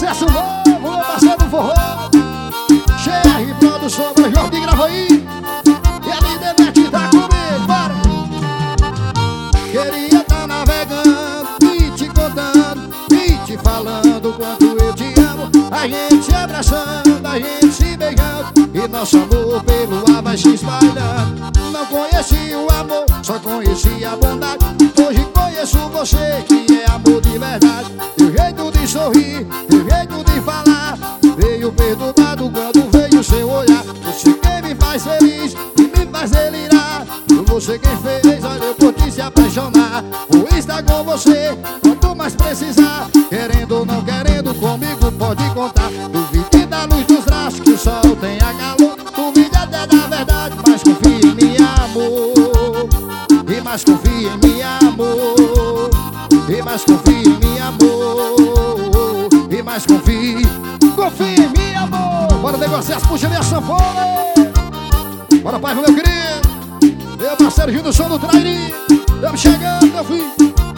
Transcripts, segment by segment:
sucesso novo, meu parceiro do forró. GR Produção, Jorge grava aí. E a Lidenete tá comigo, bora. Queria tá navegando e te contando e te falando quanto eu te amo. A gente se abraçando, a gente se beijando e nosso amor pelo ar vai se espalhando. Não conheci o amor, só conheci a bondade. Hoje conheço você que é amor de verdade. Teu jeito de sorrir, teu jeito de falar veio perturbado quando veio seu olhar. Você quem me faz feliz e me faz delirar. Você quem fez, olha eu por ti se apaixonar. Vou estar com você quanto mais precisar. Querendo ou não querendo, comigo pode contar. Duvide da luz dos rastros que o sol tenha calor. Duvide até da verdade, mas confia em mim, amor. E mais confia em mim, amor. E mais confia em mim, amor. E mais confia. Confia em mim, amor. Bora negociar, puxa minha sanfona. Bora, pai, meu querido. Meu parceiro Gil do som do Trairi. Estamos chegando, meu filho.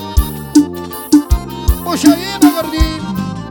Puxa aí, meu gordinho.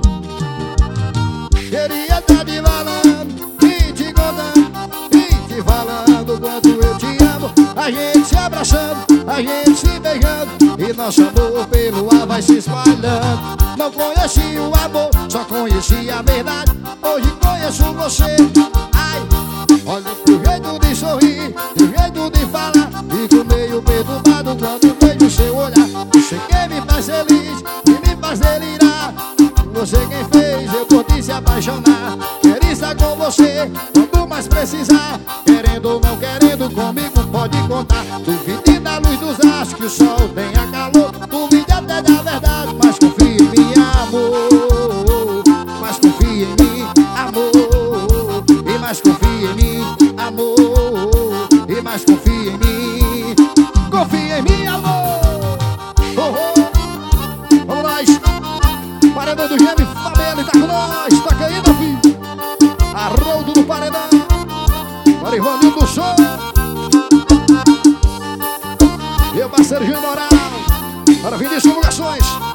Queria estar te falando e te contando e te falando quanto eu te amo. A gente se abraçando, a gente se beijando e nosso amor pelo ar vai se espalhando. Não conheci o amor, só conheci a verdade. Hoje conheço você. Ai, olha o jeito de sorrir, o jeito de falar. Fico meio perturbado quando vejo seu olhar. Você quem me faz feliz e me faz delirar. Você quem fez eu por ti se apaixonar. Quero estar com você quanto mais precisar. Querendo ou não querendo, comigo pode contar. Duvide da luz dos astros que o sol tenha calor. Duvide até da verdade, mas confia em mim, amor. Mas confia em mim, amor. E mais confia em mim, amor. E mais confia em mim. Confia em mim, amor. Oh, oh. Vamos nós. Paredão do Gêmeo, Fabelo, tá com nós. Tá caindo, filho. Haroldo do Paredão. Bora, Ivanildo do Som. Meu parceiro Gil Moral. Para Vinícius Divulgações.